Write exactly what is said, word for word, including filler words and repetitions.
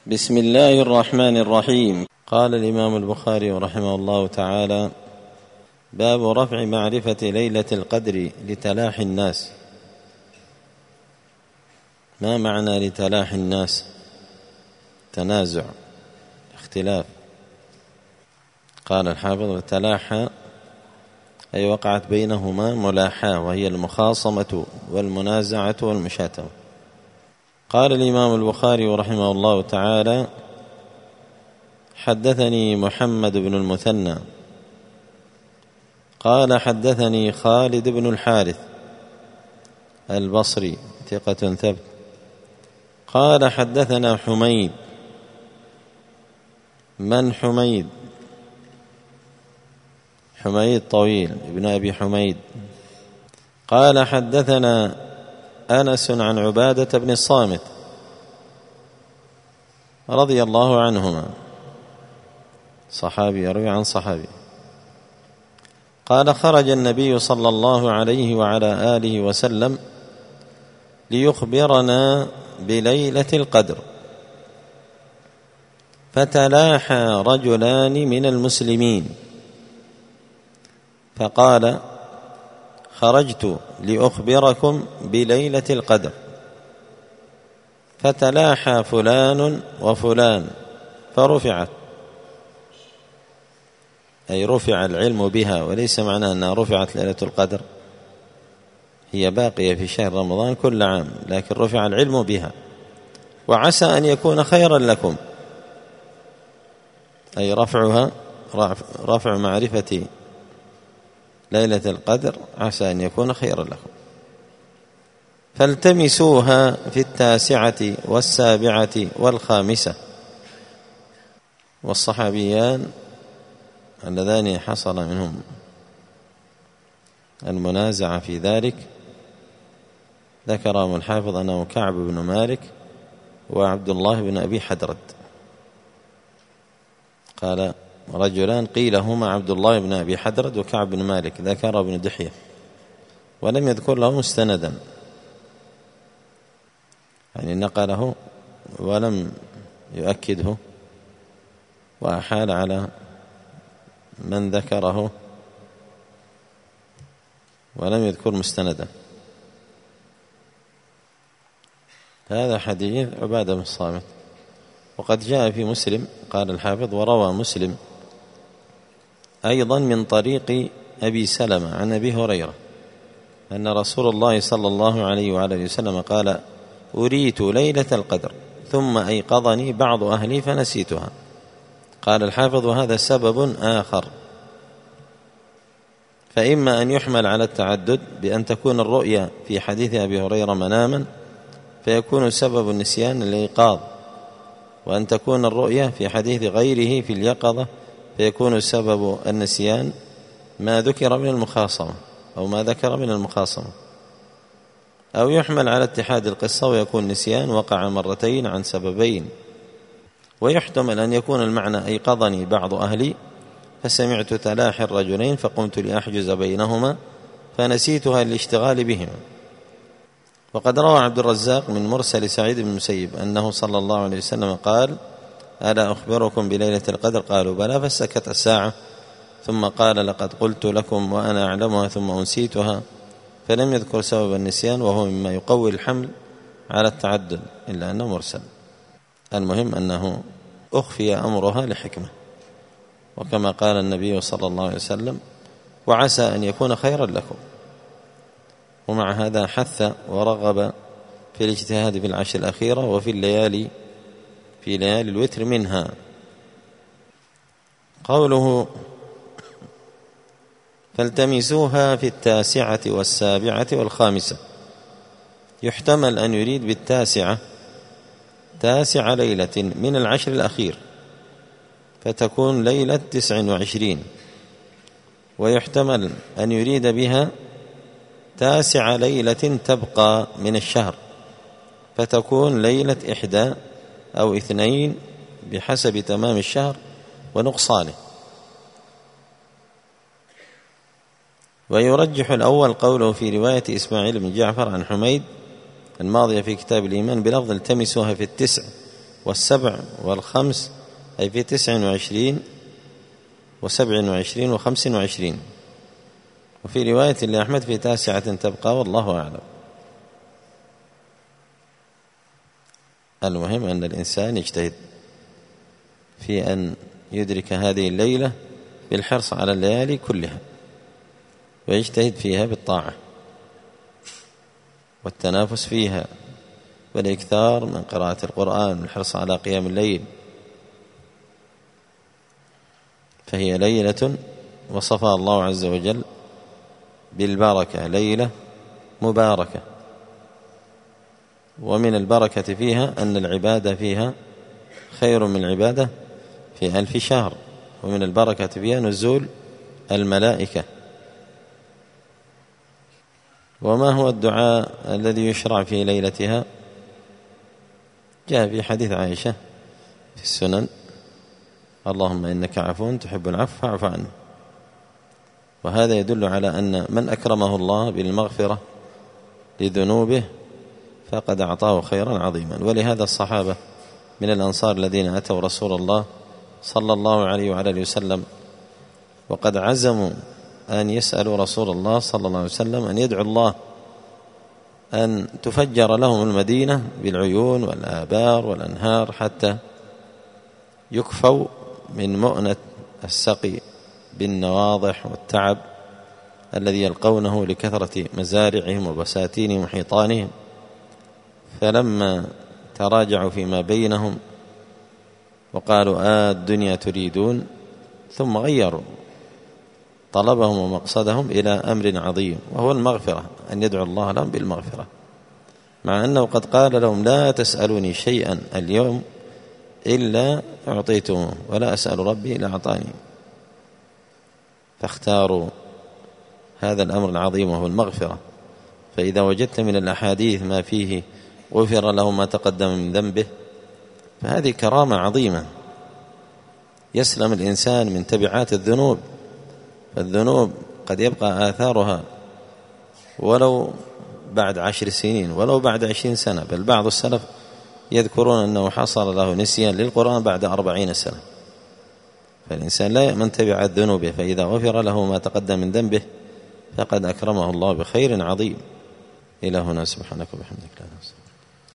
بسم الله الرحمن الرحيم. قال الإمام البخاري رحمه الله تعالى: باب رفع معرفة ليلة القدر لتلاحي الناس. ما معنى لتلاحي الناس؟ تنازع، اختلاف. قال الحافظ: تلاحى أي وقعت بينهما ملاحاة، وهي المخاصمة والمنازعة والمشاتمة. قال الإمام البخاري رحمه الله تعالى: حدثني محمد بن المثنى قال حدثني خالد بن الحارث البصري ثقة ثبت قال حدثنا حميد. من حميد؟ حميد طويل ابن أبي حميد. قال حدثنا أنس عن عبادة بن الصامت رضي الله عنهما، صحابي يروي عن صحابي. قال: خرج النبي صلى الله عليه وعلى آله وسلم ليخبرنا بليلة القدر، فتلاحى رجلان من المسلمين فقال: خرجت لأخبركم بليلة القدر، فتلاحى فلان وفلان فرفعت، أي رفع العلم بها، وليس معناه أنها رفعت ليلة القدر، هي باقية في شهر رمضان كل عام، لكن رفع العلم بها، وعسى أن يكون خيرا لكم، أي رفعها رفع معرفة ليلة القدر عسى أن يكون خيرا لكم، فالتمسوها في التاسعة والسابعة والخامسة. والصحابيان اللذان حصل منهم المنازعة في ذلك ذكرهم الحافظ أنه كعب بن مالك وعبد الله بن أبي حدرد. قال: رجلان قيل هما عبد الله بن أبي حدرد وكعب بن مالك، ذكر ابن دحية، ولم يذكر له مستندا، يعني نقله ولم يؤكده، وأحال على من ذكره ولم يذكر مستندا. هذا حديث عبادة بن الصامت، وقد جاء في مسلم. قال الحافظ: وروى مسلم أيضا من طريق أبي سلمة عن أبي هريرة أن رسول الله صلى الله عليه وآله وسلم قال: أريت ليلة القدر ثم أيقظني بعض أهلي فنسيتها. قال الحافظ: وهذا سبب آخر، فإما أن يحمل على التعدد بأن تكون الرؤيا في حديث أبي هريرة مناما فيكون سبب النسيان الإيقاظ، وأن تكون الرؤيا في حديث غيره في اليقظة فيكون سبب النسيان ما ذكر من المخاصمة أو ما ذكر من المخاصمة، أو يحمل على اتحاد القصة ويكون نسيان وقع مرتين عن سببين. ويحتمل أن يكون المعنى: أيقظني بعض أهلي فسمعت تلاحي الرجلين فقمت لأحجز بينهما فنسيتها للاشتغال بهما. وقد روى عبد الرزاق من مرسل سعيد بن المسيب أنه صلى الله عليه وسلم قال: ألا أخبركم بليلة القدر؟ قالوا: بلى. فسكت الساعة ثم قال: لقد قلت لكم وأنا أعلمها ثم أنسيتها، فلم يذكر سبب النسيان، وهو مما يقوي الحمل على التعدد إلا أنه مرسل. المهم أنه أخفي أمرها لحكمة، وكما قال النبي صلى الله عليه وسلم: وعسى أن يكون خيرا لكم. ومع هذا حث ورغب في الاجتهاد في العشر الأخيرة وفي الليالي في ليالي الوتر منها. قوله: فالتمسوها في التاسعة والسابعة والخامسة، يحتمل أن يريد بالتاسعة تاسع ليلة من العشر الأخير فتكون ليلة تسع وعشرين، ويحتمل أن يريد بها تاسع ليلة تبقى من الشهر فتكون ليلة إحدى أو اثنين بحسب تمام الشهر ونقصانه. ويرجح الأول قوله في رواية إسماعيل بن جعفر عن حميد الماضية في كتاب الإيمان بلفظ: التمسوها في التسع والسبع والخمس أي في تسع وعشرين وسبع وعشرين وخمس وعشرين، وفي رواية لأحمد في تاسعة تبقى والله أعلم. المهم أن الإنسان يجتهد في أن يدرك هذه الليلة بالحرص على الليالي كلها، ويجتهد فيها بالطاعة والتنافس فيها والإكثار من قراءة القرآن والحرص على قيام الليل. فهي ليلة وصفها الله عز وجل بالبركة، ليلة مباركة، ومن البركة فيها أن العبادة فيها خير من العبادة في ألف شهر، ومن البركة فيها نزول الملائكة. وما هو الدعاء الذي يشرع في ليلتها؟ جاء في حديث عائشة في السنن: اللهم إنك عفو تحب العفو فاعف عنه. وهذا يدل على أن من أكرمه الله بالمغفرة لذنوبه فقد أعطاه خيرا عظيما. ولهذا الصحابة من الأنصار الذين أتوا رسول الله صلى الله عليه وعلى اله وسلم وقد عزموا أن يسألوا رسول الله صلى الله عليه وسلم أن يدعو الله أن تفجر لهم المدينة بالعيون والآبار والأنهار حتى يكفوا من مؤنة السقي بالنواضح والتعب الذي يلقونه لكثرة مزارعهم وبساتينهم وحيطانهم. فلما تراجعوا فيما بينهم وقالوا آه الدنيا تريدون، ثم غيروا طلبهم ومقصدهم إلى أمر عظيم وهو المغفرة، أن يدعو الله لهم بالمغفرة، مع أنه قد قال لهم لا تسألوني شيئا اليوم إلا أعطيتموه ولا أسأل ربي إلا أعطاني. فاختاروا هذا الأمر العظيم وهو المغفرة. فإذا وجدت من الأحاديث ما فيه غفر له ما تقدم من ذنبه فهذه كرامة عظيمة، يسلم الإنسان من تبعات الذنوب. فالذنوب قد يبقى آثارها ولو بعد عشر سنين ولو بعد عشرين سنة، بل بعض السلف يذكرون أنه حصل له نسيان للقرآن بعد أربعين سنة. فالإنسان لا يأمن تبعات ذنوبه، فإذا غفر له ما تقدم من ذنبه فقد أكرمه الله بخير عظيم. إلى هنا، سبحانك وبحمدك لا نحصي.